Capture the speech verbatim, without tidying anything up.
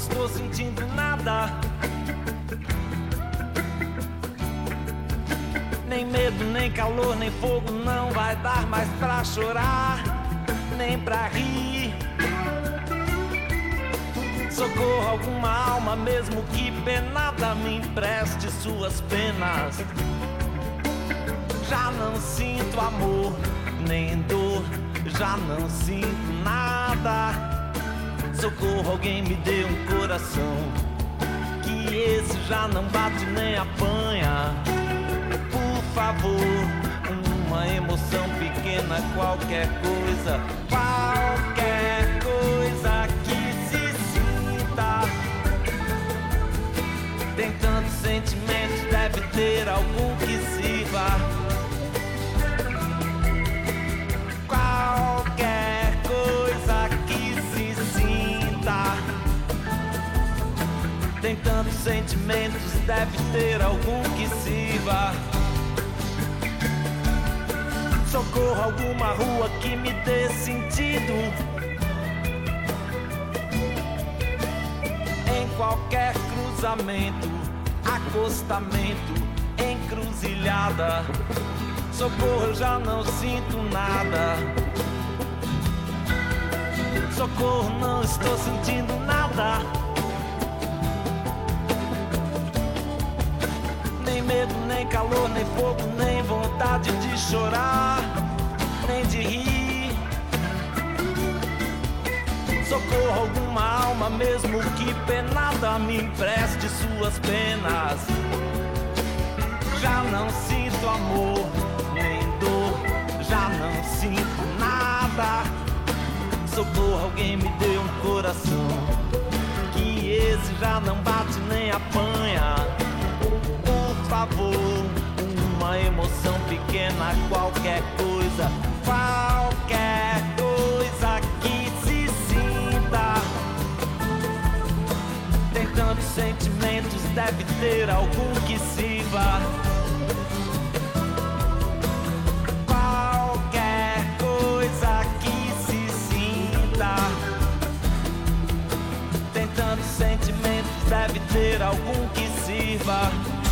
estou sentindo nada, nem medo, nem calor, nem fogo. Não vai dar mais pra chorar, nem pra rir. Socorro, alguma alma, mesmo que penada, me empreste suas penas. Já não sinto amor, nem dor, já não sinto nada. Socorro, alguém me dê um coração, que esse já não bate nem apanha. Por favor, uma emoção pequena, qualquer coisa, qualquer coisa que se sinta. Tem tantos sentimentos, deve ter algum que sirva. Qualquer coisa que se sinta. Tem tantos sentimentos, deve ter algum que sirva. Socorro, alguma rua que me dê sentido. Em qualquer cruzamento, acostamento, encruzilhada. Socorro, eu já não sinto nada. Socorro, não estou sentindo nada. Nem medo, nem calor, nem fogo, nem vontade de chorar, nem de rir. Socorro, alguma alma, mesmo que penada, me empreste suas penas. Já não sinto amor, nem dor, já não sinto nada. Socorro, alguém me dê um coração, que esse já não bate nem apanha. Por favor, uma emoção pequena, qualquer coisa, qualquer coisa que se sinta. Tem tantos sentimentos, deve ter algum que sirva. Qualquer coisa que se sinta. Tem tantos sentimentos, deve ter algum que sirva.